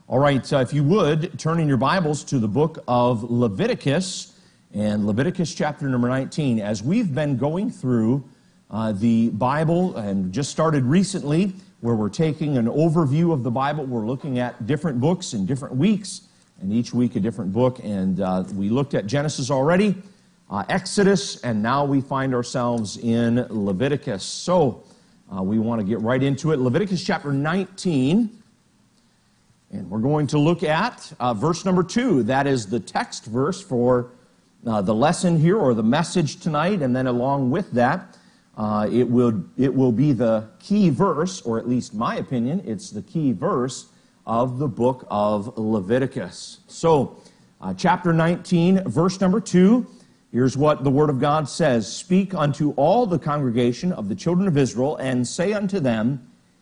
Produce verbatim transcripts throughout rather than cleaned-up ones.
All right, uh, if you would, turn in your Bibles to the book of Leviticus, and Leviticus chapter number nineteen. As we've been going through uh, the Bible, and just started recently, where we're taking an overview of the Bible, we're looking at different books in different weeks, and each week a different book, and uh, we looked at Genesis already, uh, Exodus, and now we find ourselves in Leviticus. So, uh, we want to get right into it. Leviticus chapter nineteen. And we're going to look at uh, verse number two. That is the text verse for uh, the lesson here, or the message tonight. And then along with that, uh, it will it will be the key verse, or at least my opinion, it's the key verse of the book of Leviticus. So, uh, chapter nineteen, verse number two. Here's what the Word of God says. Speak unto all the congregation of the children of Israel, and say unto them,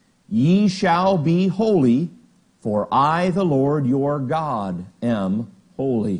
Ye shall be holy, for I, the Lord your God, am holy.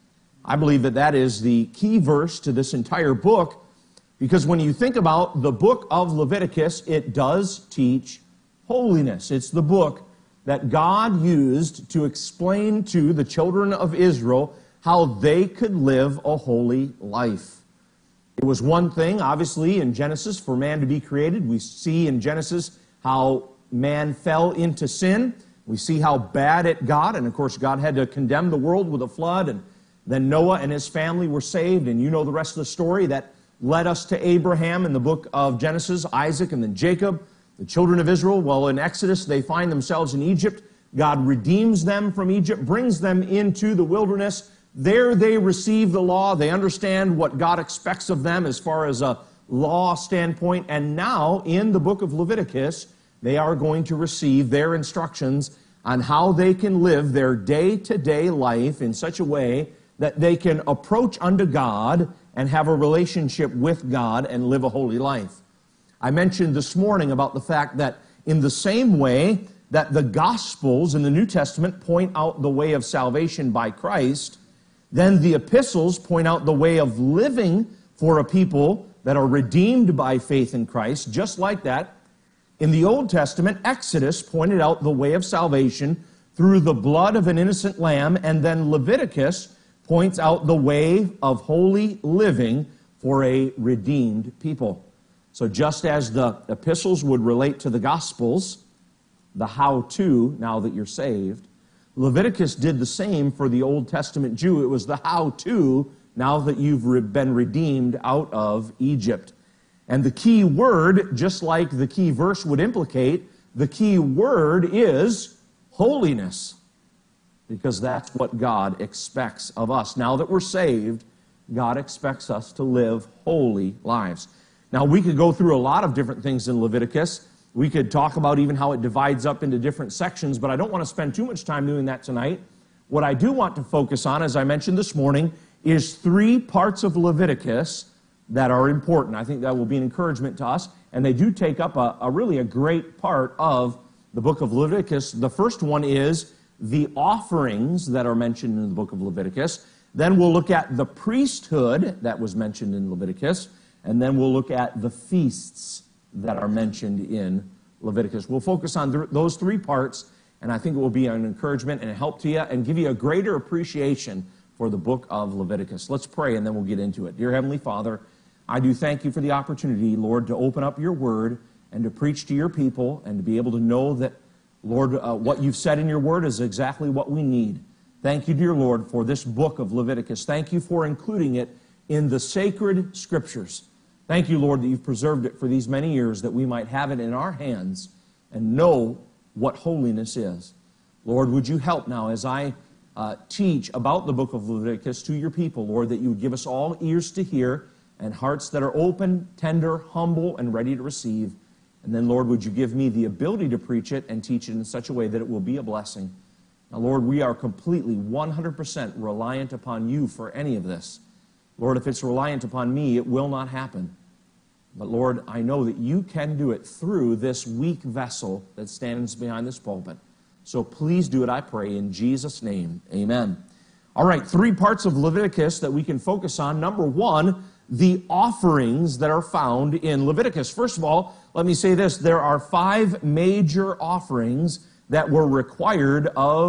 I believe that that is the key verse to this entire book, because when you think about the book of Leviticus, it does teach holiness. It's the book that God used to explain to the children of Israel how they could live a holy life. It was one thing, obviously, in Genesis for man to be created. We see in Genesis how man fell into sin. We see how bad it got, and of course God had to condemn the world with a flood, and then Noah and his family were saved, and you know the rest of the story that led us to Abraham in the book of Genesis, Isaac, and then Jacob, the children of Israel. Well, in Exodus, they find themselves in Egypt. God redeems them from Egypt, brings them into the wilderness. There they receive the law. They understand what God expects of them as far as a law standpoint, and now in the book of Leviticus, they are going to receive their instructions on how they can live their day-to-day life in such a way that they can approach unto God and have a relationship with God and live a holy life. I mentioned this morning about the fact that in the same way that the Gospels in the New Testament point out the way of salvation by Christ, then the epistles point out the way of living for a people that are redeemed by faith in Christ, just like that. In the Old Testament, Exodus pointed out the way of salvation through the blood of an innocent lamb, and then Leviticus points out the way of holy living for a redeemed people. So just as the epistles would relate to the Gospels, the how-to, now that you're saved, Leviticus did the same for the Old Testament Jew. It was the how-to, now that you've been redeemed out of Egypt. And the key word, just like the key verse would implicate, the key word is holiness. Because that's what God expects of us. Now that we're saved, God expects us to live holy lives. Now we could go through a lot of different things in Leviticus. We could talk about even how it divides up into different sections, but I don't want to spend too much time doing that tonight. What I do want to focus on, as I mentioned this morning, is three parts of Leviticus that are important. I think that will be an encouragement to us, and they do take up a, a really a great part of the book of Leviticus. The first one is the offerings that are mentioned in the book of Leviticus. Then we'll look at the priesthood that was mentioned in Leviticus, and then we'll look at the feasts that are mentioned in Leviticus. We'll focus on th- those three parts, and I think it will be an encouragement and a help to you and give you a greater appreciation for the book of Leviticus. Let's pray, and then we'll get into it. Dear Heavenly Father, I do thank you for the opportunity, Lord, to open up your word and to preach to your people and to be able to know that, Lord, uh, what you've said in your word is exactly what we need. Thank you, dear Lord, for this book of Leviticus. Thank you for including it in the sacred scriptures. Thank you, Lord, that you've preserved it for these many years, that we might have it in our hands and know what holiness is. Lord, would you help now as I uh, teach about the book of Leviticus to your people, Lord, that you would give us all ears to hear and hearts that are open, tender, humble, and ready to receive. And then, Lord, would you give me the ability to preach it and teach it in such a way that it will be a blessing. Now, Lord, we are completely one hundred percent reliant upon you for any of this. Lord, if it's reliant upon me, it will not happen. But, Lord, I know that you can do it through this weak vessel that stands behind this pulpit. So please do it, I pray, in Jesus' name. Amen. All right, three parts of Leviticus that we can focus on. Number one, the offerings that are found in Leviticus. First of all, let me say this. There are five major offerings that were required of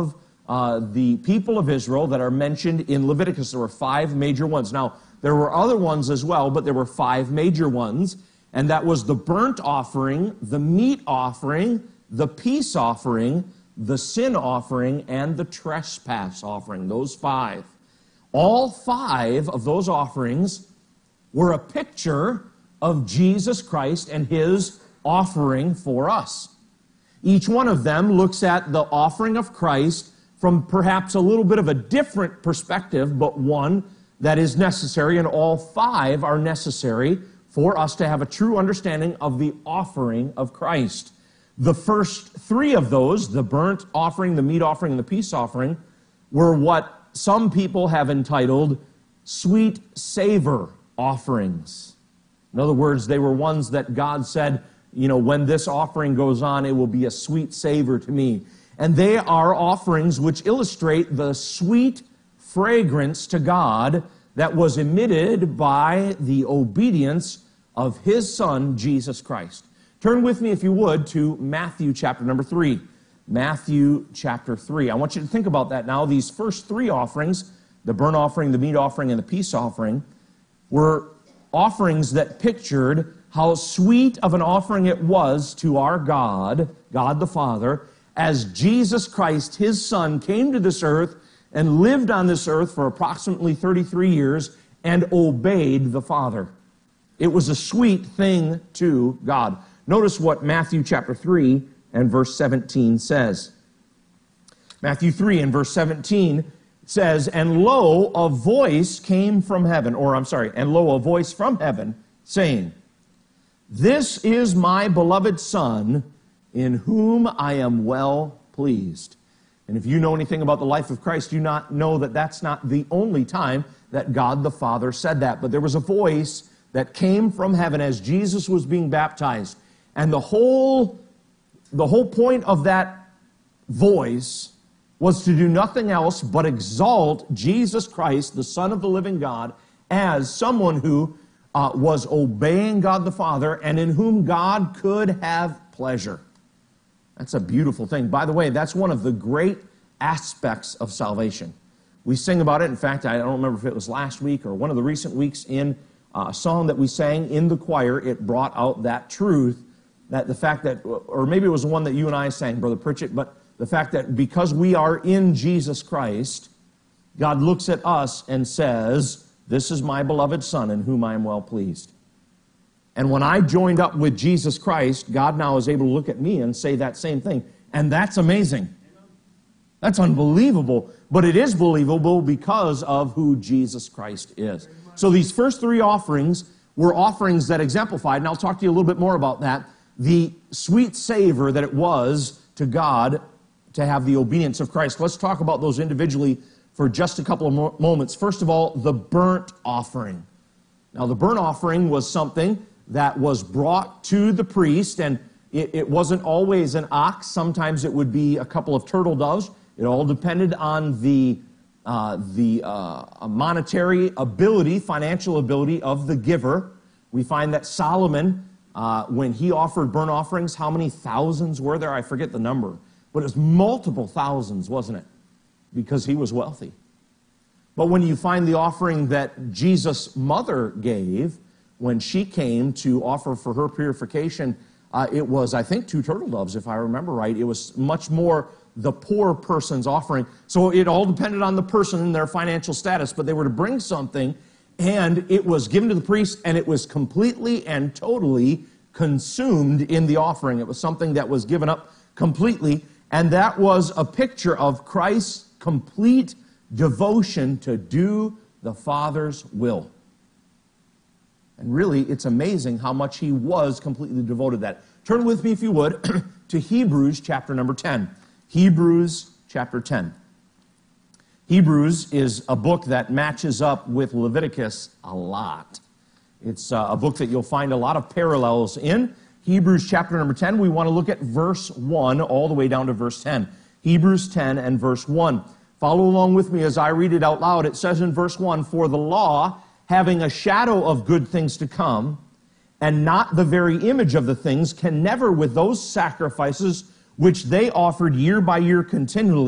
uh, the people of Israel that are mentioned in Leviticus. There were five major ones. Now, there were other ones as well, but there were five major ones, and that was the burnt offering, the meat offering, the peace offering, the sin offering, and the trespass offering. Those five. All five of those offerings were a picture of Jesus Christ and his offering for us. Each one of them looks at the offering of Christ from perhaps a little bit of a different perspective, but one that is necessary, and all five are necessary for us to have a true understanding of the offering of Christ. The first three of those, the burnt offering, the meat offering, and the peace offering, were what some people have entitled sweet savor offerings. In other words, they were ones that God said, you know, when this offering goes on, it will be a sweet savor to me. And they are offerings which illustrate the sweet fragrance to God that was emitted by the obedience of his Son, Jesus Christ. Turn with me, if you would, to Matthew chapter number three. Matthew chapter three. I want you to think about that now. These first three offerings, the burnt offering, the meat offering, and the peace offering, were offerings that pictured how sweet of an offering it was to our God, God the Father, as Jesus Christ, his Son, came to this earth and lived on this earth for approximately thirty-three years and obeyed the Father. It was a sweet thing to God. Notice what Matthew chapter three and verse seventeen says. Matthew three and verse seventeen says, "And lo, a voice came from heaven," or I'm sorry, "and lo, a voice from heaven, saying, This is my beloved Son, in whom I am well pleased." And if you know anything about the life of Christ, you not know that that's not the only time that God the Father said that. But there was a voice that came from heaven as Jesus was being baptized. And the whole, the whole point of that voice was to do nothing else but exalt Jesus Christ, the Son of the living God, as someone who uh, was obeying God the Father and in whom God could have pleasure. That's a beautiful thing. By the way, that's one of the great aspects of salvation. We sing about it. In fact, I don't remember if it was last week or one of the recent weeks in a song that we sang in the choir. It brought out that truth, that the fact that, or maybe it was the one that you and I sang, Brother Pritchett, but the fact that because we are in Jesus Christ, God looks at us and says, "This is my beloved Son in whom I am well pleased." And when I joined up with Jesus Christ, God now is able to look at me and say that same thing. And that's amazing. That's unbelievable. But it is believable because of who Jesus Christ is. So these first three offerings were offerings that exemplified, and I'll talk to you a little bit more about that, the sweet savor that it was to God to have the obedience of Christ. Let's talk about those individually for just a couple of mo- moments. First of all, the burnt offering. Now, the burnt offering was something that was brought to the priest, and it, it wasn't always an ox. Sometimes it would be a couple of turtle doves. It all depended on the, uh, the uh, monetary ability, financial ability of the giver. We find that Solomon, uh, when he offered burnt offerings, how many thousands were there? I forget the number, but it was multiple thousands, wasn't it? Because he was wealthy. But when you find the offering that Jesus' mother gave, when she came to offer for her purification, uh, it was, I think, two turtle doves, if I remember right. It was much more the poor person's offering. So it all depended on the person and their financial status, but they were to bring something, and it was given to the priest, and it was completely and totally consumed in the offering. It was something that was given up completely, and that was a picture of Christ's complete devotion to do the Father's will. And really, it's amazing how much he was completely devoted to that. Turn with me, if you would, to Hebrews chapter number ten. Hebrews chapter ten. Hebrews is a book that matches up with Leviticus a lot. It's uh, a book that you'll find a lot of parallels in. Hebrews chapter number ten, we want to look at verse one all the way down to verse ten. Hebrews ten and verse one. Follow along with me as I read it out loud. It says in verse one, "For the law, having a shadow of good things to come, and not the very image of the things, can never with those sacrifices which they offered year by year continually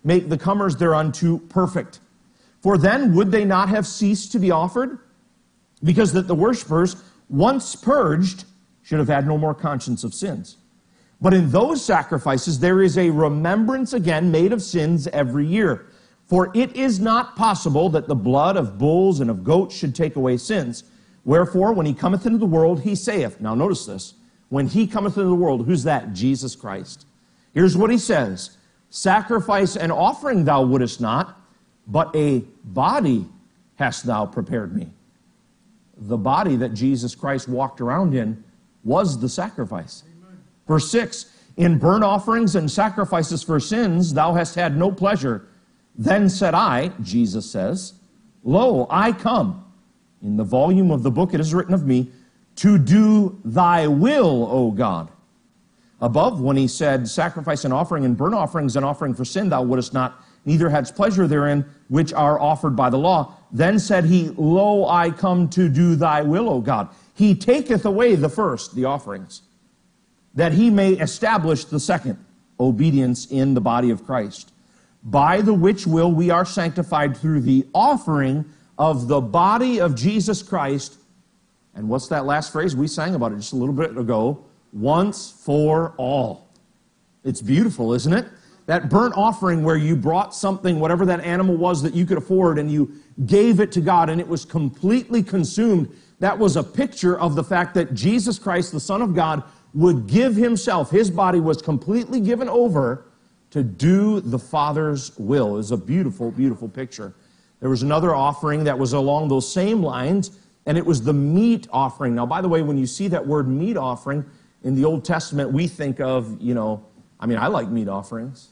make the comers thereunto perfect. For then would they not have ceased to be offered? Because that the worshipers, once purged, should have had no more conscience of sins. But in those sacrifices there is a remembrance again made of sins every year. For it is not possible that the blood of bulls and of goats should take away sins. Wherefore, when he cometh into the world, he saith, now notice this, when he cometh into the world, who's that? Jesus Christ. Here's what he says, sacrifice and offering thou wouldest not, but a body hast thou prepared me. The body that Jesus Christ walked around in was the sacrifice. Amen. Verse six, in burnt offerings and sacrifices for sins thou hast had no pleasure. Then said I, Jesus says, lo, I come. In the volume of the book it is written of me, to do thy will, O God. Above, when he said, sacrifice and offering and burnt offerings and offering for sin thou wouldest not, neither hadst pleasure therein, which are offered by the law. Then said he, lo, I come to do thy will, O God. He taketh away the first, the offerings, that he may establish the second, obedience in the body of Christ, by the which will we are sanctified through the offering of the body of Jesus Christ. And what's that last phrase? We sang about it just a little bit ago. Once for all. It's beautiful, isn't it? That burnt offering where you brought something, whatever that animal was that you could afford, and you gave it to God, and it was completely consumed. That was a picture of the fact that Jesus Christ, the Son of God, would give himself. His body was completely given over to do the Father's will. It was a beautiful, beautiful picture. There was another offering that was along those same lines, and it was the meat offering. Now, by the way, when you see that word meat offering in the Old Testament, we think of, you know, I mean, I like meat offerings.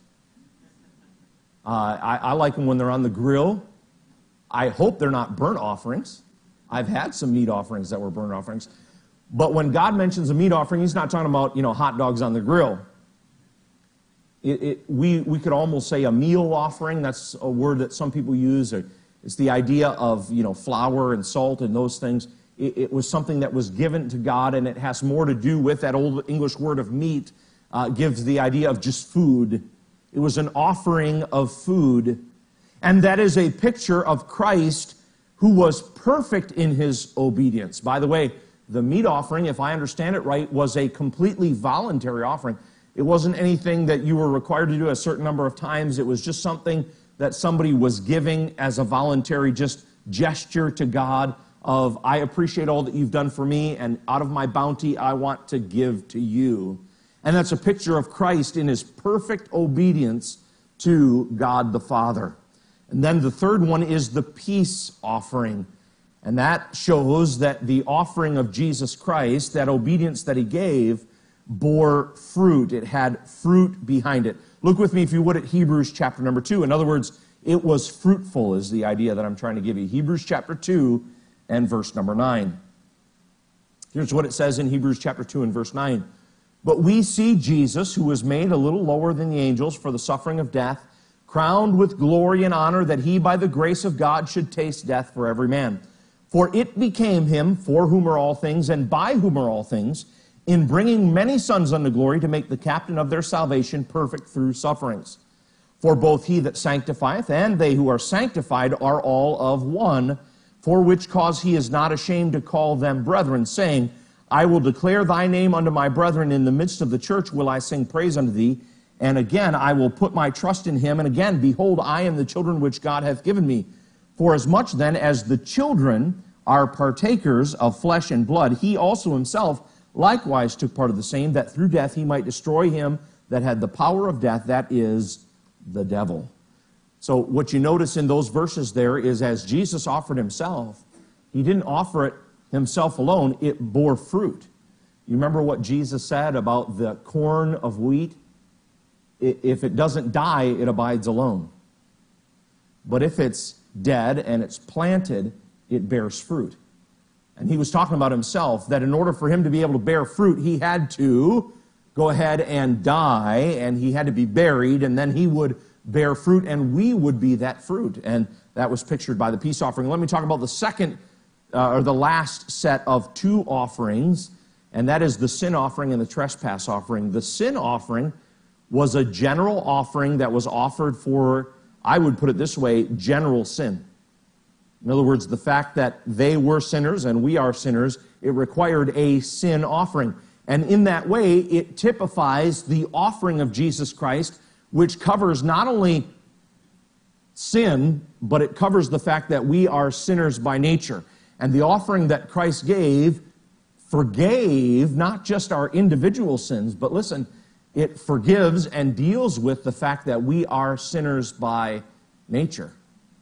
Uh, I, I like them when they're on the grill. I hope they're not burnt offerings. I've had some meat offerings that were burnt offerings. But when God mentions a meat offering, he's not talking about, you know, hot dogs on the grill. It, it, we, we could almost say a meal offering. That's a word that some people use. It's the idea of, you know, flour and salt and those things. It, it was something that was given to God, and it has more to do with that old English word of meat, uh, gives the idea of just food. It was an offering of food. And that is a picture of Christ who was perfect in his obedience. By the way, the meat offering, if I understand it right, was a completely voluntary offering. It wasn't anything that you were required to do a certain number of times. It was just something that somebody was giving as a voluntary just gesture to God of, I appreciate all that you've done for me, and out of my bounty, I want to give to you. And that's a picture of Christ in his perfect obedience to God the Father. And then the third one is the peace offering. And that shows that the offering of Jesus Christ, that obedience that he gave, bore fruit. It had fruit behind it. Look with me, if you would, at Hebrews chapter number two. In other words, it was fruitful is the idea that I'm trying to give you. Hebrews chapter two and verse number nine. Here's what it says in Hebrews chapter two and verse nine. But we see Jesus, who was made a little lower than the angels for the suffering of death, crowned with glory and honor, that he by the grace of God should taste death for every man. For it became him, for whom are all things, and by whom are all things, in bringing many sons unto glory, to make the captain of their salvation perfect through sufferings. For both he that sanctifieth and they who are sanctified are all of one, for which cause he is not ashamed to call them brethren, saying, I will declare thy name unto my brethren, in the midst of the church will I sing praise unto thee. And again, I will put my trust in him. And again, behold, I am the children which God hath given me. For as much then as the children are partakers of flesh and blood, he also himself likewise took part of the same, that through death he might destroy him that had the power of death, that is the devil. So what you notice in those verses there is, as Jesus offered himself, he didn't offer it himself alone, it bore fruit. You remember what Jesus said about the corn of wheat? If it doesn't die, it abides alone. But if it's dead and it's planted, it bears fruit. And he was talking about himself, that in order for him to be able to bear fruit, he had to go ahead and die, and he had to be buried, and then he would bear fruit, and we would be that fruit. And that was pictured by the peace offering. Let me talk about the second, uh, or the last set of two offerings, and that is the sin offering and the trespass offering. The sin offering was a general offering that was offered for, I would put it this way, general sin. In other words, the fact that they were sinners and we are sinners, it required a sin offering. And in that way, it typifies the offering of Jesus Christ, which covers not only sin, but it covers the fact that we are sinners by nature. And the offering that Christ gave forgave not just our individual sins, but listen, it forgives and deals with the fact that we are sinners by nature.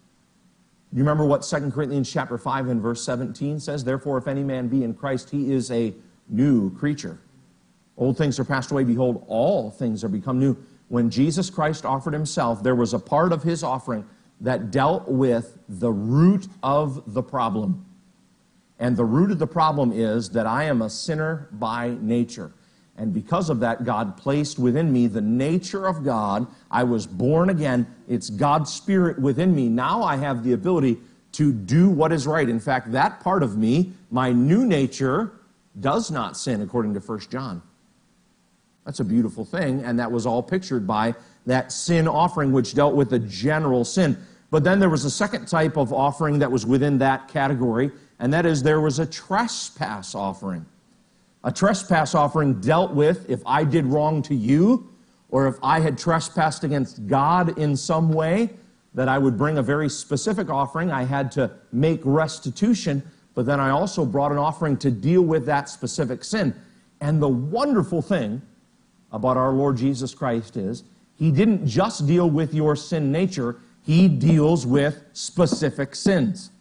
You remember what Second Corinthians chapter five and verse seventeen says? Therefore, if any man be in Christ, he is a new creature. Old things are passed away. Behold, all things are become new. When Jesus Christ offered himself, there was a part of his offering that dealt with the root of the problem. And the root of the problem is that I am a sinner by nature. And because of that, God placed within me the nature of God. I was born again. It's God's Spirit within me. Now I have the ability to do what is right. In fact, that part of me, my new nature, does not sin, according to First John. That's a beautiful thing, and that was all pictured by that sin offering, which dealt with the general sin. But then there was a second type of offering that was within that category, and that is there was a trespass offering. A trespass offering dealt with if I did wrong to you, or if I had trespassed against God in some way, that I would bring a very specific offering. I had to make restitution, but then I also brought an offering to deal with that specific sin. And the wonderful thing about our Lord Jesus Christ is he didn't just deal with your sin nature, he deals with specific sins.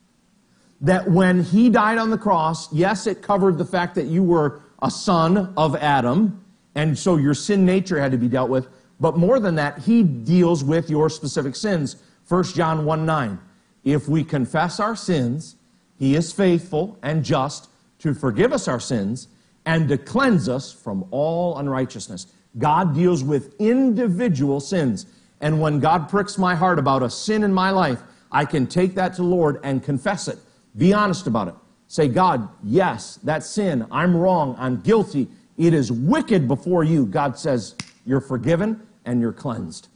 That when he died on the cross, yes, it covered the fact that you were a son of Adam, and so your sin nature had to be dealt with, but more than that, he deals with your specific sins. First John one nine, if we confess our sins, he is faithful and just to forgive us our sins and to cleanse us from all unrighteousness. God deals with individual sins. And when God pricks my heart about a sin in my life, I can take that to the Lord and confess it. Be honest about it. Say, God, yes, that's sin. I'm wrong. I'm guilty. It is wicked before you. God says, you're forgiven and you're cleansed.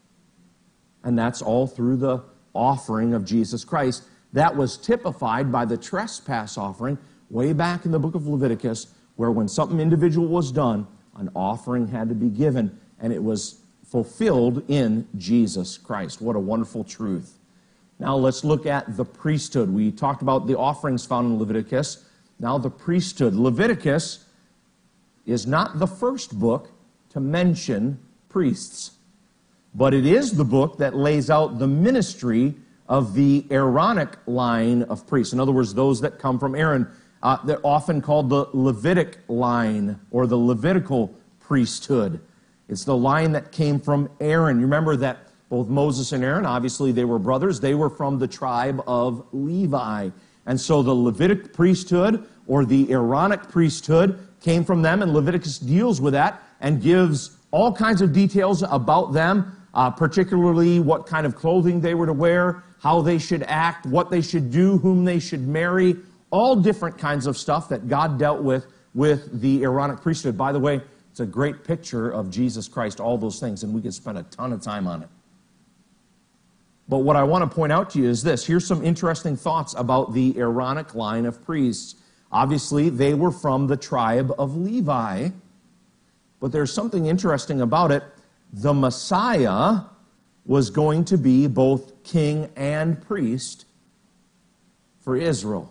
And that's all through the offering of Jesus Christ. That was typified by the trespass offering way back in the book of Leviticus, where when something individual was done, an offering had to be given, and it was fulfilled in Jesus Christ. What a wonderful truth. Now let's look at the priesthood. We talked about the offerings found in Leviticus. Now the priesthood. Leviticus is not the first book to mention priests, but it is the book that lays out the ministry of the Aaronic line of priests. In other words, those that come from Aaron. Uh, they're often called the Levitic line or the Levitical priesthood. It's the line that came from Aaron. You remember that both Moses and Aaron, obviously they were brothers. They were from the tribe of Levi. And so the Levitic priesthood or the Aaronic priesthood came from them, and Leviticus deals with that and gives all kinds of details about them, uh, particularly what kind of clothing they were to wear, how they should act, what they should do, whom they should marry, all different kinds of stuff that God dealt with with the Aaronic priesthood. By the way, it's a great picture of Jesus Christ, all those things, and we could spend a ton of time on it. But what I want to point out to you is this. Here's some interesting thoughts about the Aaronic line of priests. Obviously, they were from the tribe of Levi, but there's something interesting about it. The Messiah was going to be both king and priest for Israel.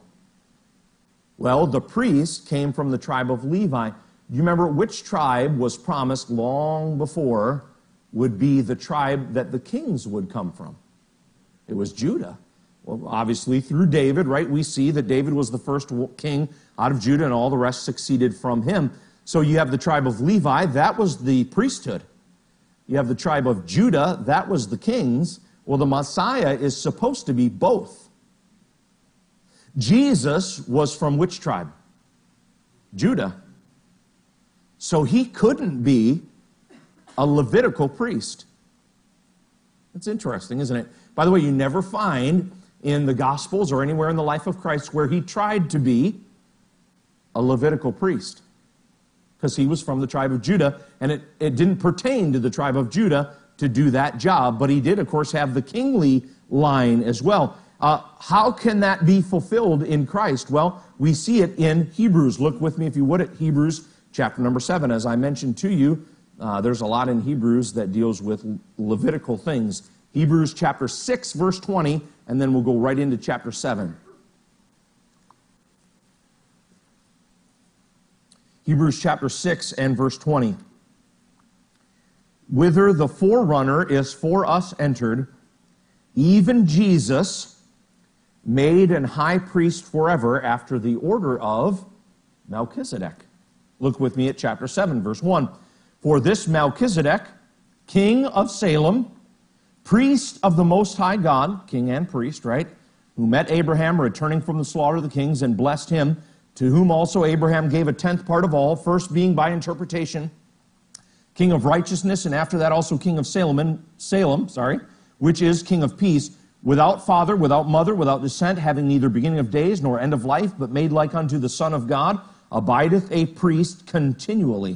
Well, the priest came from the tribe of Levi. Do you remember which tribe was promised long before would be the tribe that the kings would come from? It was Judah. Well, obviously through David, right, we see that David was the first king out of Judah and all the rest succeeded from him. So you have the tribe of Levi, that was the priesthood. You have the tribe of Judah, that was the kings. Well, the Messiah is supposed to be both. Jesus was from which tribe? Judah. So he couldn't be a Levitical priest. That's interesting, isn't it? By the way, you never find in the Gospels or anywhere in the life of Christ where he tried to be a Levitical priest. because he was from the tribe of Judah, and it, it didn't pertain to the tribe of Judah to do that job, but he did, of course, have the kingly line as well. Uh, how can that be fulfilled in Christ? Well, we see it in Hebrews. Look with me, if you would, at Hebrews chapter number seven. As I mentioned to you, uh, there's a lot in Hebrews that deals with Levitical things. Hebrews chapter six, verse twenty, and then we'll go right into chapter seven. Hebrews chapter six and verse twenty. Whither the forerunner is for us entered, even Jesus, made an high priest forever after the order of Melchizedek. Look with me at chapter seven, verse one. For this Melchizedek, king of Salem, priest of the Most High God, king and priest, right, who met Abraham returning from the slaughter of the kings and blessed him, to whom also Abraham gave a tenth part of all, first being by interpretation, king of righteousness, and after that also king of Salem, Salem, sorry, which is king of peace, without father, without mother, without descent, having neither beginning of days nor end of life, but made like unto the Son of God, abideth a priest continually.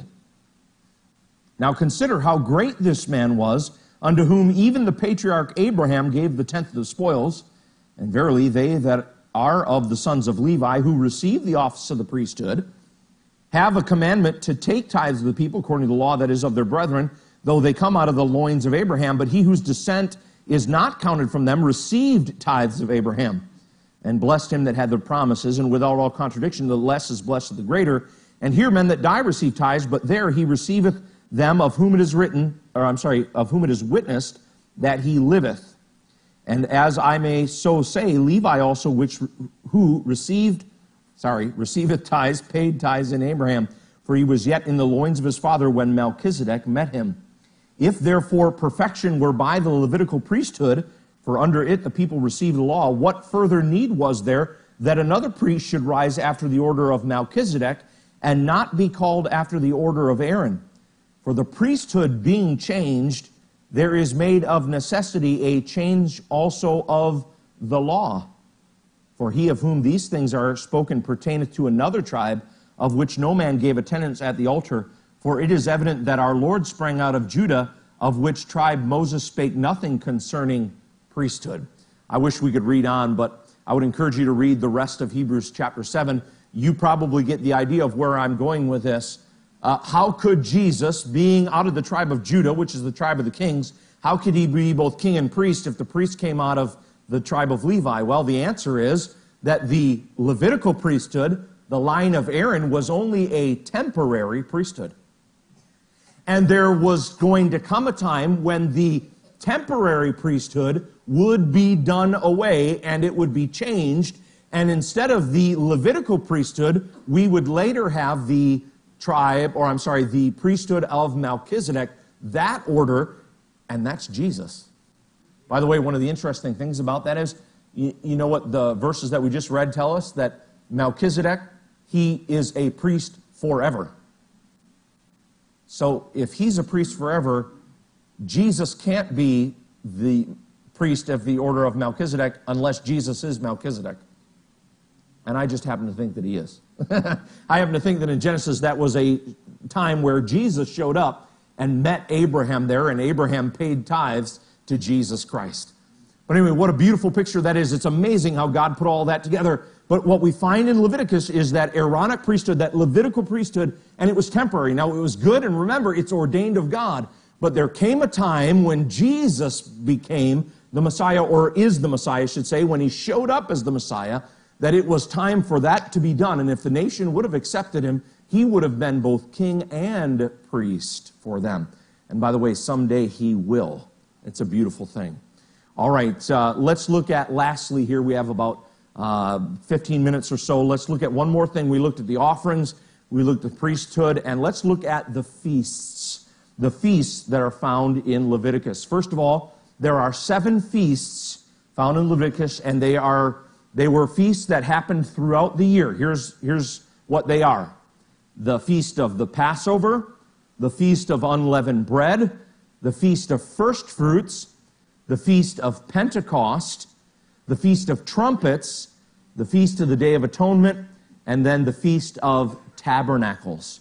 Now consider how great this man was, unto whom even the patriarch Abraham gave the tenth of the spoils, and verily they that are of the sons of Levi, who receive the office of the priesthood, have a commandment to take tithes of the people according to the law that is of their brethren, though they come out of the loins of Abraham. But he whose descent is not counted from them received tithes of Abraham, and blessed him that had the promises, and without all contradiction the less is blessed of the greater. And here men that die receive tithes, but there he receiveth them of whom it is written, or I'm sorry, of whom it is witnessed that he liveth. And as I may so say, Levi also, which who received, sorry, receiveth tithes, paid tithes in Abraham, for he was yet in the loins of his father when Melchizedek met him. If therefore perfection were by the Levitical priesthood, for under it the people received the law, what further need was there that another priest should rise after the order of Melchizedek, and not be called after the order of Aaron? For the priesthood being changed, there is made of necessity a change also of the law. For he of whom these things are spoken pertaineth to another tribe, of which no man gave attendance at the altar. For it is evident that our Lord sprang out of Judah, of which tribe Moses spake nothing concerning priesthood. I wish we could read on, but I would encourage you to read the rest of Hebrews chapter seven. You probably get the idea of where I'm going with this. Uh, how could Jesus, being out of the tribe of Judah, which is the tribe of the kings, how could he be both king and priest if the priest came out of the tribe of Levi? Well, the answer is that the Levitical priesthood, the line of Aaron, was only a temporary priesthood. And there was going to come a time when the temporary priesthood would be done away and it would be changed. And instead of the Levitical priesthood, we would later have the tribe, or I'm sorry, the priesthood of Melchizedek, that order, and that's Jesus. By the way, one of the interesting things about that is, you, you know what the verses that we just read tell us? That Melchizedek, he is a priest forever. So if he's a priest forever, Jesus can't be the priest of the order of Melchizedek unless Jesus is Melchizedek. And I just happen to think that he is. I happen to think that in Genesis that was a time where Jesus showed up and met Abraham there, and Abraham paid tithes to Jesus Christ. But anyway, what a beautiful picture that is. It's amazing how God put all that together. But what we find in Leviticus is that Aaronic priesthood, that Levitical priesthood, and it was temporary. Now, it was good, and remember, it's ordained of God. But there came a time when Jesus became the Messiah, or is the Messiah, I should say, when he showed up as the Messiah, that it was time for that to be done. And if the nation would have accepted him, he would have been both king and priest for them. And by the way, someday he will. It's a beautiful thing. All right, uh, let's look at, lastly here, we have about uh, fifteen minutes or so. Let's look at one more thing. We looked at the offerings, we looked at the priesthood, and let's look at the feasts. The feasts that are found in Leviticus. First of all, there are seven feasts found in Leviticus, and they are They were feasts that happened throughout the year. Here's, here's what they are. The feast of the Passover, the feast of unleavened bread, the feast of first fruits, the feast of Pentecost, the feast of trumpets, the feast of the Day of Atonement, and then the feast of tabernacles.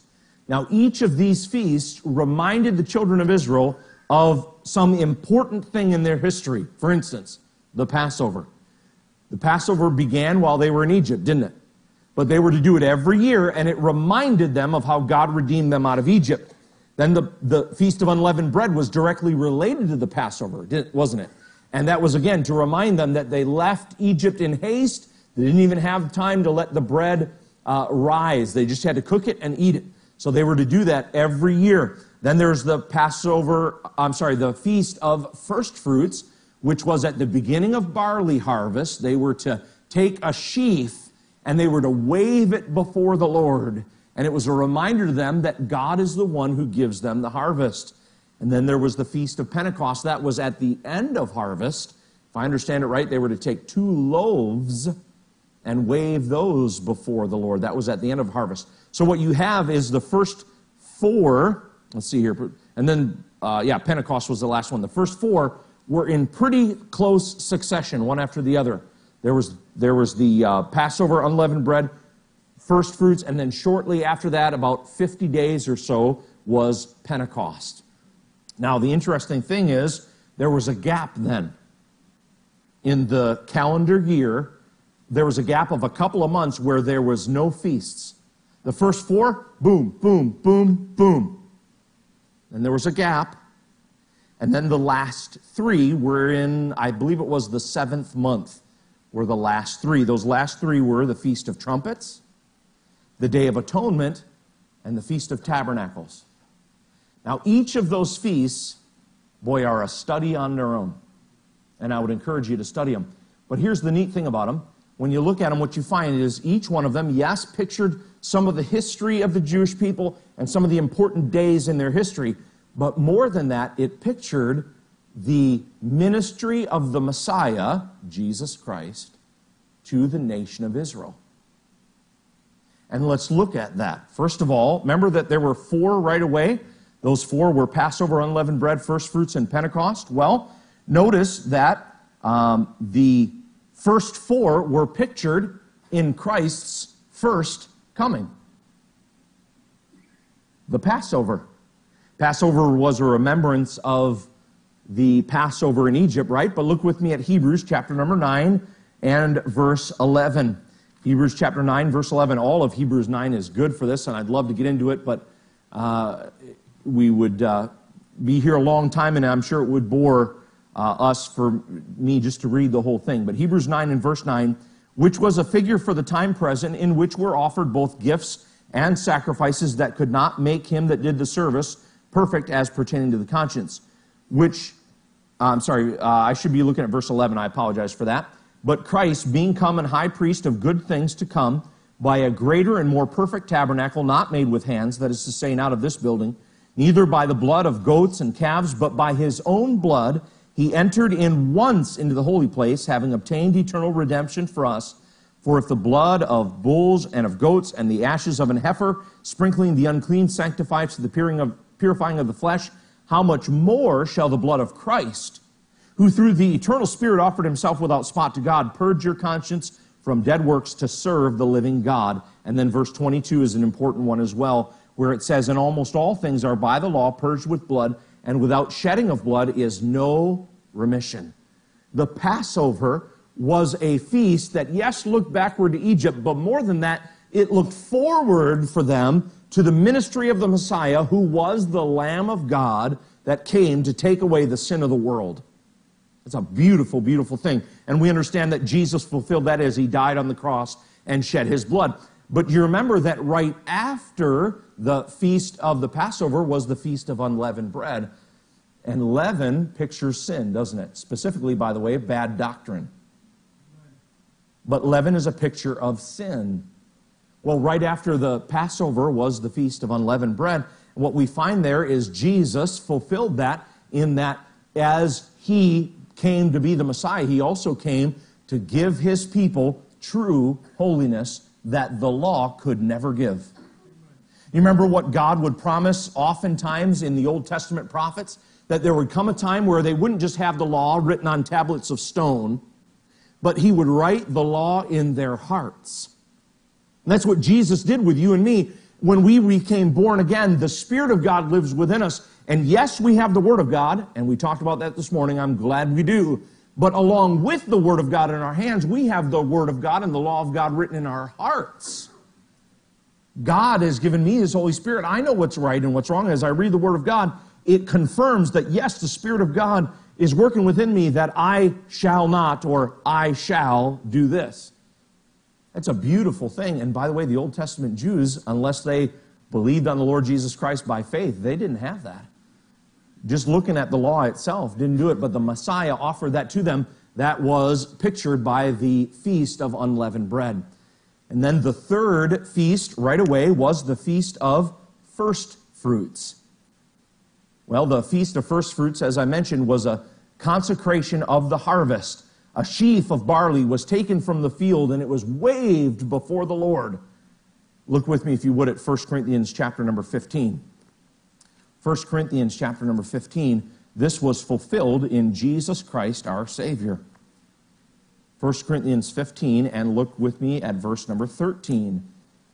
Now, each of these feasts reminded the children of Israel of some important thing in their history. For instance, the Passover. The Passover began while they were in Egypt, didn't it? But they were to do it every year, and it reminded them of how God redeemed them out of Egypt. Then the, the Feast of Unleavened Bread was directly related to the Passover, wasn't it? And that was, again, to remind them that they left Egypt in haste. They didn't even have time to let the bread uh, rise. They just had to cook it and eat it. So they were to do that every year. Then there's the Passover, I'm sorry, the Feast of First Fruits, which was at the beginning of barley harvest. They were to take a sheaf and they were to wave it before the Lord. And it was a reminder to them that God is the one who gives them the harvest. And then there was the Feast of Pentecost. That was at the end of harvest. If I understand it right, they were to take two loaves and wave those before the Lord. That was at the end of harvest. So what you have is the first four, let's see here, and then, uh, yeah, Pentecost was the last one. The first four were in pretty close succession, one after the other. There was, there was the uh, Passover, unleavened bread, first fruits, and then shortly after that, about fifty days or so, was Pentecost. Now, the interesting thing is, there was a gap then. In the calendar year, there was a gap of a couple of months where there was no feasts. The first four, boom, boom, boom, boom. And there was a gap. And then the last three were in, I believe it was the seventh month, were the last three. Those last three were the Feast of Trumpets, the Day of Atonement, and the Feast of Tabernacles. Now, each of those feasts, boy, are a study on their own. And I would encourage you to study them. But here's the neat thing about them. When you look at them, what you find is each one of them, yes, pictured some of the history of the Jewish people and some of the important days in their history. But more than that, it pictured the ministry of the Messiah, Jesus Christ, to the nation of Israel. And let's look at that. First of all, remember that there were four right away. Those four were Passover, unleavened bread, first fruits, and Pentecost. Well, notice that um, the first four were pictured in Christ's first coming. The Passover. Passover was a remembrance of the Passover in Egypt, right? But look with me at Hebrews chapter number nine and verse eleven. Hebrews chapter nine, verse eleven. All of Hebrews nine is good for this, and I'd love to get into it, but uh, we would uh, be here a long time, and I'm sure it would bore uh, us for me just to read the whole thing. But Hebrews nine and verse nine, which was a figure for the time present, in which were offered both gifts and sacrifices that could not make him that did the service perfect as pertaining to the conscience, which, uh, I'm sorry, uh, I should be looking at verse eleven, I apologize for that. But Christ, being come and high priest of good things to come, by a greater and more perfect tabernacle, not made with hands, that is to say, not of this building, neither by the blood of goats and calves, but by his own blood, he entered in once into the holy place, having obtained eternal redemption for us. For if the blood of bulls and of goats and the ashes of an heifer, sprinkling the unclean, sanctifies to the purifying of the flesh, how much more shall the blood of Christ, who through the eternal Spirit offered himself without spot to God, purge your conscience from dead works to serve the living God. And then verse twenty-two is an important one as well, where it says, and almost all things are by the law purged with blood, and without shedding of blood is no remission. The Passover was a feast that, yes, looked backward to Egypt, but more than that, it looked forward for them to the ministry of the Messiah, who was the Lamb of God that came to take away the sin of the world. It's a beautiful, beautiful thing. And we understand that Jesus fulfilled that as he died on the cross and shed his blood. But you remember that right after the feast of the Passover was the Feast of Unleavened Bread. And leaven pictures sin, doesn't it? Specifically, by the way, bad doctrine. But leaven is a picture of sin. Well, right after the Passover was the Feast of Unleavened Bread. What we find there is Jesus fulfilled that, in that as he came to be the Messiah, he also came to give his people true holiness that the law could never give. You remember what God would promise oftentimes in the Old Testament prophets? That there would come a time where they wouldn't just have the law written on tablets of stone, but he would write the law in their hearts. And that's what Jesus did with you and me. When we became born again, the Spirit of God lives within us. And yes, we have the Word of God, and we talked about that this morning. I'm glad we do. But along with the Word of God in our hands, we have the Word of God and the law of God written in our hearts. God has given me His Holy Spirit. I know what's right and what's wrong. As I read the Word of God, it confirms that, yes, the Spirit of God is working within me, that I shall not, or I shall do this. That's a beautiful thing. And by the way, the Old Testament Jews, unless they believed on the Lord Jesus Christ by faith, they didn't have that. Just looking at the law itself didn't do it, but the Messiah offered that to them. That was pictured by the Feast of Unleavened Bread. And then the third feast right away was the Feast of First Fruits. Well, the Feast of First Fruits, as I mentioned, was a consecration of the harvest. A sheaf of barley was taken from the field and it was waved before the Lord. Look with me, if you would, at First Corinthians chapter number fifteen. First Corinthians chapter number fifteen. This was fulfilled in Jesus Christ our Savior. First Corinthians fifteen, and look with me at verse number thirteen.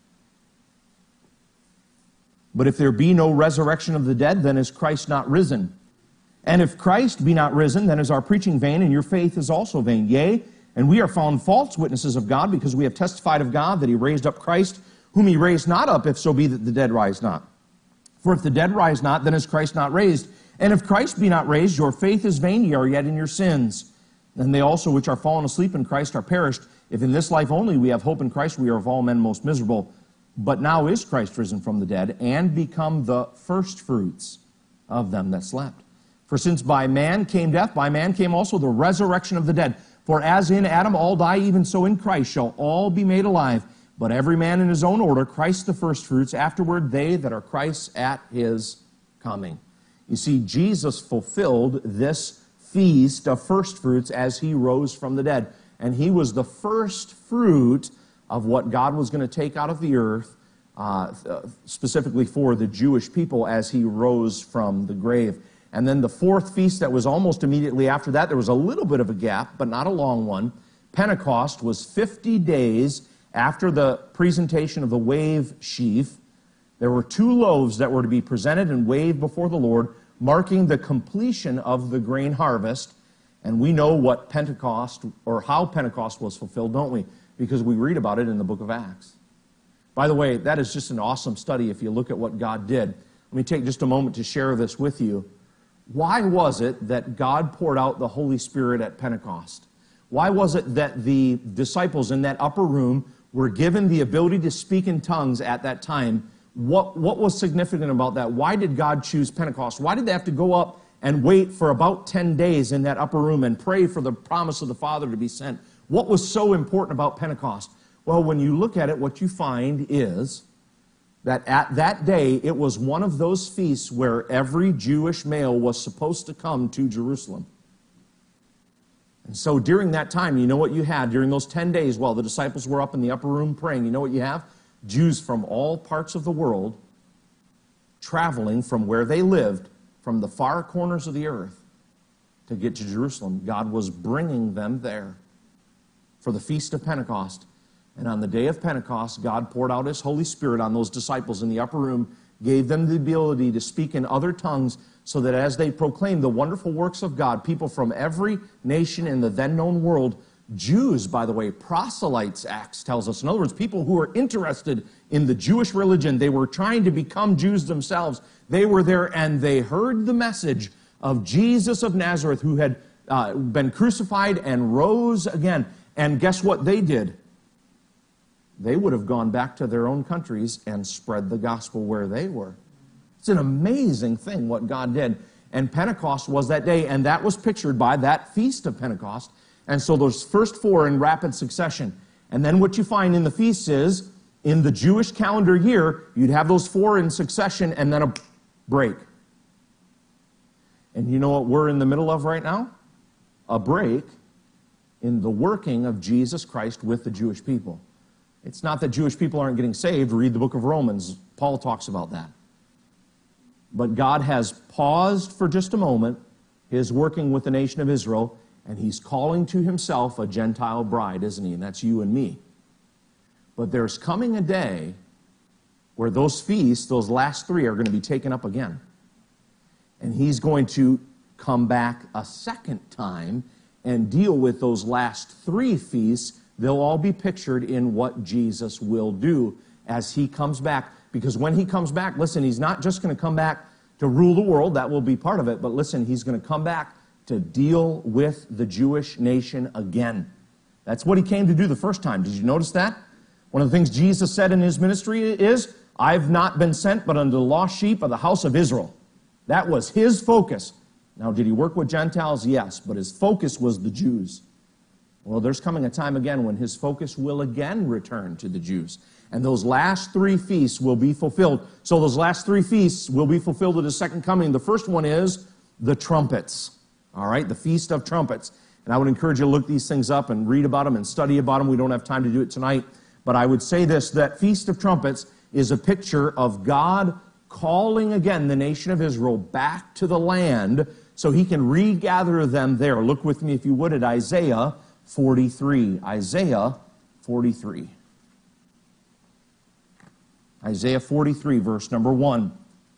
But if there be no resurrection of the dead, then is Christ not risen? And if Christ be not risen, then is our preaching vain, and your faith is also vain. Yea, and we are found false witnesses of God, because we have testified of God that He raised up Christ, whom He raised not up, if so be that the dead rise not. For if the dead rise not, then is Christ not raised. And if Christ be not raised, your faith is vain, ye are yet in your sins. And they also which are fallen asleep in Christ are perished. If in this life only we have hope in Christ, we are of all men most miserable. But now is Christ risen from the dead, and become the firstfruits of them that slept. For since by man came death, by man came also the resurrection of the dead. For as in Adam all die, even so in Christ shall all be made alive. But every man in his own order, Christ the firstfruits, afterward they that are Christ's at His coming. You see, Jesus fulfilled this feast of firstfruits as He rose from the dead. And He was the first fruit of what God was going to take out of the earth, uh, specifically for the Jewish people as He rose from the grave. And then the fourth feast that was almost immediately after that, there was a little bit of a gap, but not a long one. Pentecost was fifty days after the presentation of the wave sheaf. There were two loaves that were to be presented and waved before the Lord, marking the completion of the grain harvest. And we know what Pentecost, or how Pentecost was fulfilled, don't we? Because we read about it in the book of Acts. By the way, that is just an awesome study if you look at what God did. Let me take just a moment to share this with you. Why was it that God poured out the Holy Spirit at Pentecost? Why was it that the disciples in that upper room were given the ability to speak in tongues at that time? What, what was significant about that? Why did God choose Pentecost? Why did they have to go up and wait for about ten days in that upper room and pray for the promise of the Father to be sent? What was so important about Pentecost? Well, when you look at it, what you find is that at that day, it was one of those feasts where every Jewish male was supposed to come to Jerusalem. And so during that time, you know what you had during those ten days while the disciples were up in the upper room praying? You know what you have? Jews from all parts of the world traveling from where they lived, from the far corners of the earth, to get to Jerusalem. God was bringing them there for the Feast of Pentecost. And on the day of Pentecost, God poured out His Holy Spirit on those disciples in the upper room, gave them the ability to speak in other tongues, so that as they proclaimed the wonderful works of God, people from every nation in the then-known world, Jews, by the way, proselytes, Acts tells us. In other words, people who were interested in the Jewish religion, they were trying to become Jews themselves. They were there and they heard the message of Jesus of Nazareth, who had uh, been crucified and rose again. And guess what they did? They would have gone back to their own countries and spread the gospel where they were. It's an amazing thing what God did. And Pentecost was that day, and that was pictured by that Feast of Pentecost. And so those first four in rapid succession. And then what you find in the feasts is, in the Jewish calendar year, you'd have those four in succession and then a break. And you know what we're in the middle of right now? A break in the working of Jesus Christ with the Jewish people. It's not that Jewish people aren't getting saved. Read the book of Romans. Paul talks about that. But God has paused for just a moment His working with the nation of Israel, and He's calling to Himself a Gentile bride, isn't He? And that's you and me. But there's coming a day where those feasts, those last three, are going to be taken up again. And he's going to come back a second time and deal with those last three feasts. They'll all be pictured in what Jesus will do as he comes back. Because when he comes back, listen, he's not just going to come back to rule the world. That will be part of it. But listen, he's going to come back to deal with the Jewish nation again. That's what he came to do the first time. Did you notice that? One of the things Jesus said in his ministry is, I've not been sent but unto the lost sheep of the house of Israel. That was his focus. Now, did he work with Gentiles? Yes, but his focus was the Jews. Well, there's coming a time again when his focus will again return to the Jews. And those last three feasts will be fulfilled. So those last three feasts will be fulfilled at his second coming. The first one is the trumpets. All right, the Feast of Trumpets. And I would encourage you to look these things up and read about them and study about them. We don't have time to do it tonight. But I would say this, that Feast of Trumpets is a picture of God calling again the nation of Israel back to the land so he can regather them there. Look with me, if you would, at Isaiah forty-three. Isaiah forty-three. Isaiah forty-three, verse number one.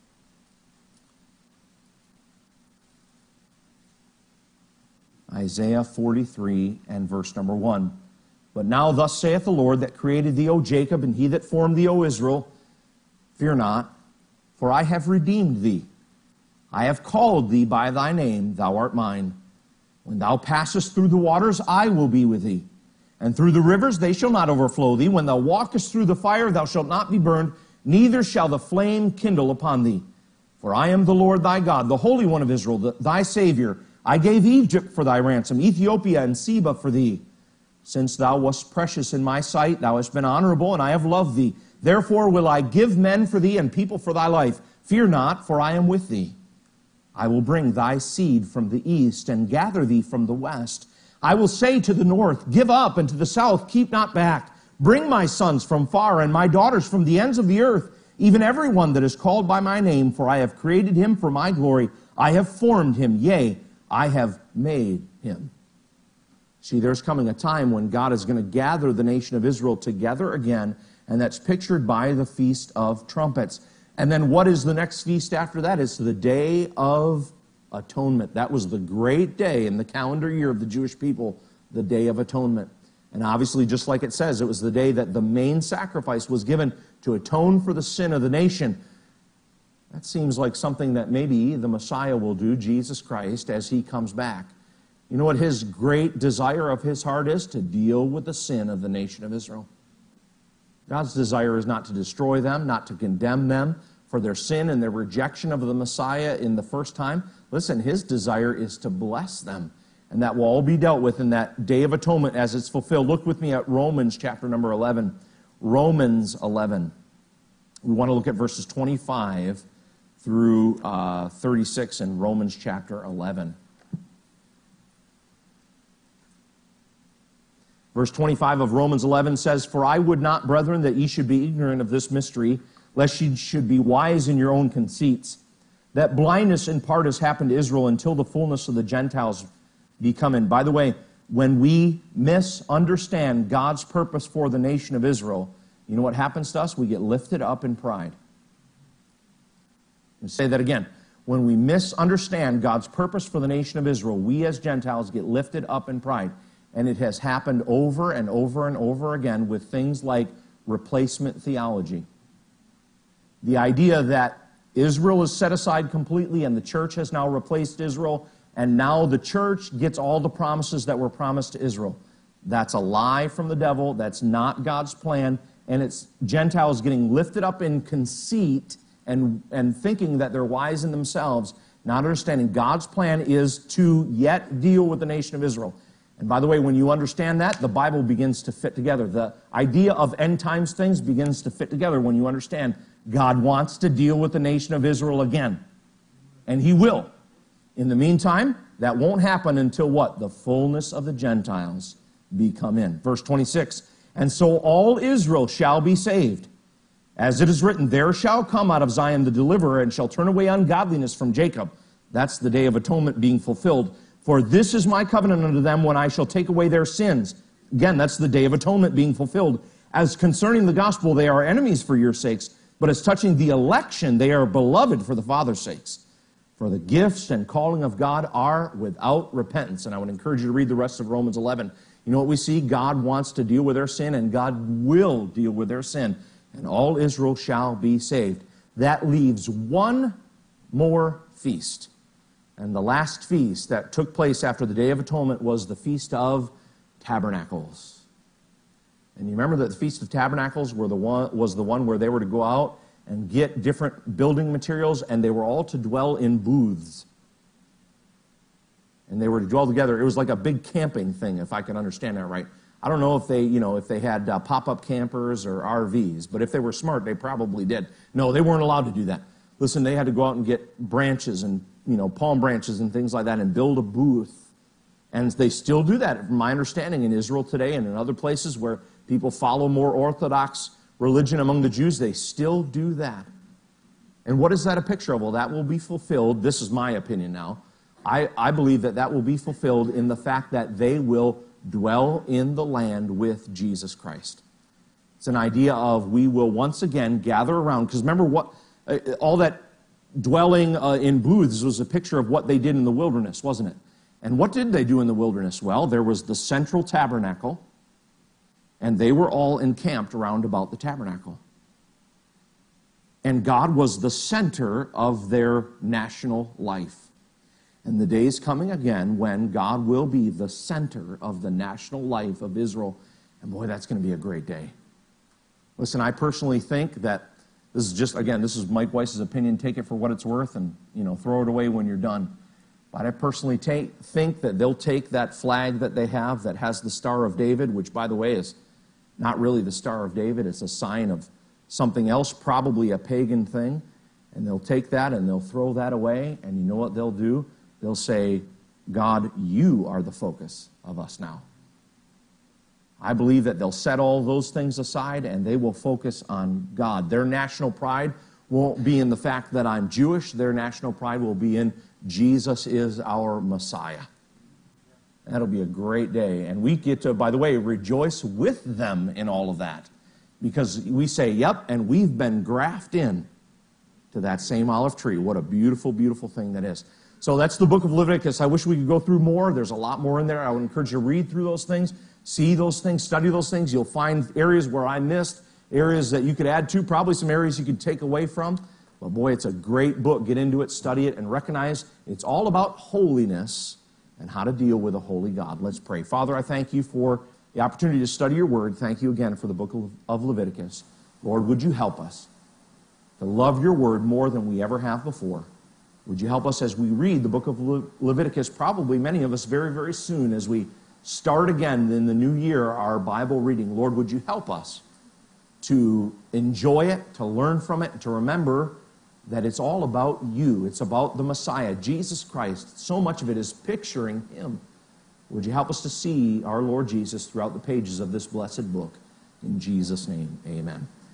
Isaiah forty-three and verse number one. But now thus saith the Lord that created thee, O Jacob, and he that formed thee, O Israel, fear not, for I have redeemed thee. I have called thee by thy name, thou art mine. When thou passest through the waters, I will be with thee. And through the rivers, they shall not overflow thee. When thou walkest through the fire, thou shalt not be burned, neither shall the flame kindle upon thee. For I am the Lord thy God, the Holy One of Israel, the, thy Savior. I gave Egypt for thy ransom, Ethiopia and Seba for thee. Since thou wast precious in my sight, thou hast been honorable, and I have loved thee. Therefore will I give men for thee and people for thy life. Fear not, for I am with thee. I will bring thy seed from the east and gather thee from the west. I will say to the north, give up, and to the south, keep not back. Bring my sons from far and my daughters from the ends of the earth, even every one that is called by my name, for I have created him for my glory. I have formed him, yea, I have made him. See, there's coming a time when God is going to gather the nation of Israel together again, and that's pictured by the Feast of Trumpets. And then what is the next feast after that? It's the Day of Atonement. That was the great day in the calendar year of the Jewish people, the Day of Atonement. And obviously, just like it says, it was the day that the main sacrifice was given to atone for the sin of the nation. That seems like something that maybe the Messiah will do, Jesus Christ, as he comes back. You know what his great desire of his heart is? To deal with the sin of the nation of Israel. God's desire is not to destroy them, not to condemn them for their sin and their rejection of the Messiah in the first time. Listen, his desire is to bless them. And that will all be dealt with in that Day of Atonement as it's fulfilled. Look with me at Romans chapter number eleven. Romans eleven. We want to look at verses twenty-five through uh, thirty-six in Romans chapter eleven. Verse twenty-five of Romans eleven says, For I would not, brethren, that ye should be ignorant of this mystery, lest ye should be wise in your own conceits, that blindness in part has happened to Israel until the fullness of the Gentiles be come in. By the way, when we misunderstand God's purpose for the nation of Israel, you know what happens to us? We get lifted up in pride. I'll say that again. When we misunderstand God's purpose for the nation of Israel, we as Gentiles get lifted up in pride. And it has happened over and over and over again with things like replacement theology. The idea that Israel is set aside completely and the church has now replaced Israel, and now the church gets all the promises that were promised to Israel. That's a lie from the devil. That's not God's plan. And it's Gentiles getting lifted up in conceit and, and thinking that they're wise in themselves, not understanding God's plan is to yet deal with the nation of Israel. And by the way, when you understand that, the Bible begins to fit together. The idea of end times things begins to fit together when you understand God wants to deal with the nation of Israel again. And he will. In the meantime, that won't happen until what? The fullness of the Gentiles be come in. Verse twenty-six, And so all Israel shall be saved. As it is written, There shall come out of Zion the deliverer, and shall turn away ungodliness from Jacob. That's the Day of Atonement being fulfilled. For this is my covenant unto them when I shall take away their sins. Again, that's the Day of Atonement being fulfilled. As concerning the gospel, they are enemies for your sakes. But as touching the election, they are beloved for the Father's sakes. For the gifts and calling of God are without repentance. And I would encourage you to read the rest of Romans eleven. You know what we see? God wants to deal with their sin, and God will deal with their sin. And all Israel shall be saved. That leaves one more feast. And the last feast that took place after the Day of Atonement was the Feast of Tabernacles. And you remember that the Feast of Tabernacles were the one, was the one where they were to go out and get different building materials, and they were all to dwell in booths. And they were to dwell together. It was like a big camping thing, if I can understand that right. I don't know if they, you know, if they had uh, pop-up campers or R Vs, but if they were smart, they probably did. No, they weren't allowed to do that. Listen, they had to go out and get branches and, you know, palm branches and things like that and build a booth. And they still do that, from my understanding, in Israel today and in other places where people follow more orthodox religion among the Jews. They still do that. And what is that a picture of? Well, that will be fulfilled. This is my opinion now. I, I believe that that will be fulfilled in the fact that they will dwell in the land with Jesus Christ. It's an idea of we will once again gather around. Because remember, what uh, all that dwelling uh, in booths was a picture of what they did in the wilderness, wasn't it? And what did they do in the wilderness? Well, there was the central tabernacle, and they were all encamped around about the tabernacle. And God was the center of their national life. And the day is coming again when God will be the center of the national life of Israel. And boy, that's going to be a great day. Listen, I personally think that this is just, again, this is Mike Weiss's opinion. Take it for what it's worth and, you know, throw it away when you're done. But I personally take, think that they'll take that flag that they have that has the Star of David, which, by the way, is not really the Star of David. It's a sign of something else, probably a pagan thing. And they'll take that and they'll throw that away. And you know what they'll do? They'll say, God, you are the focus of us now. I believe that they'll set all those things aside and they will focus on God. Their national pride won't be in the fact that I'm Jewish. Their national pride will be in Jesus is our Messiah. That'll be a great day. And we get to, by the way, rejoice with them in all of that. Because we say, yep, and we've been grafted in to that same olive tree. What a beautiful, beautiful thing that is. So that's the book of Leviticus. I wish we could go through more. There's a lot more in there. I would encourage you to read through those things, see those things, study those things. You'll find areas where I missed, areas that you could add to, probably some areas you could take away from. But boy, it's a great book. Get into it, study it, and recognize it's all about holiness and how to deal with a holy God. Let's pray. Father, I thank you for the opportunity to study your word. Thank you again for the book of Leviticus. Lord, would you help us to love your word more than we ever have before? Would you help us as we read the book of Le- Leviticus, probably many of us very, very soon as we start again in the new year our Bible reading. Lord, would you help us to enjoy it, to learn from it, and to remember that it's all about you. It's about the Messiah, Jesus Christ. So much of it is picturing him. Would you help us to see our Lord Jesus throughout the pages of this blessed book? In Jesus' name, amen.